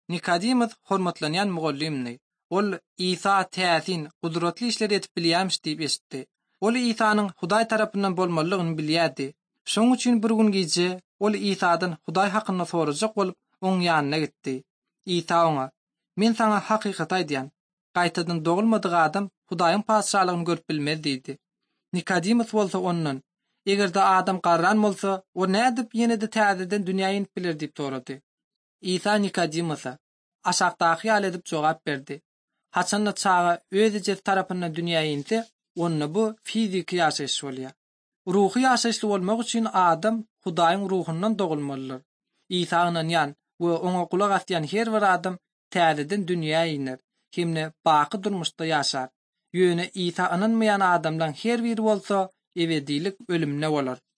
Nikodemus hormatlanyan mugallimni. Ol İsa täsin gudratly işler etip bilýärmiş diýip eşitdi. Ol İsa'nyň Hudaý tarapyndan bolmalygyny bilýärdi. Şoň üçin bir gün gije ol İsa'dan Hudaý hakyna sorajak bolup oň ýanyna gitdi. İsa oňa: "Men sana hakykaty aýdýan. Gaýtadan dogulmadyk adam Hudaýyň paşalygyny görüp bilmez" diýdi. Nikodemus bolsa ondan: "Egerde adam garran bolsa, o nädip ýene-de täzeden dünýäge inip biler" diýip sorady. İsa Nikodemusa aşakdaky ýaly edip jogap berdi. Haçanda çağa özüce tarapyndan dünýäge inse, onda bu fiziki ýaşaýyş bolýar. Ruhy ýaşaýyşly bolmak üçin adam Hudaýyň ruhundan dogulmalydyr. İsa ynanýan we oňa kulak asýan her bir adam täzeden dünýäge iner, hemne baky durmuşda ýaşar. Ýöne İsa ynanmaýan adamdan her biri bolsa ebedilik ölümne bolar.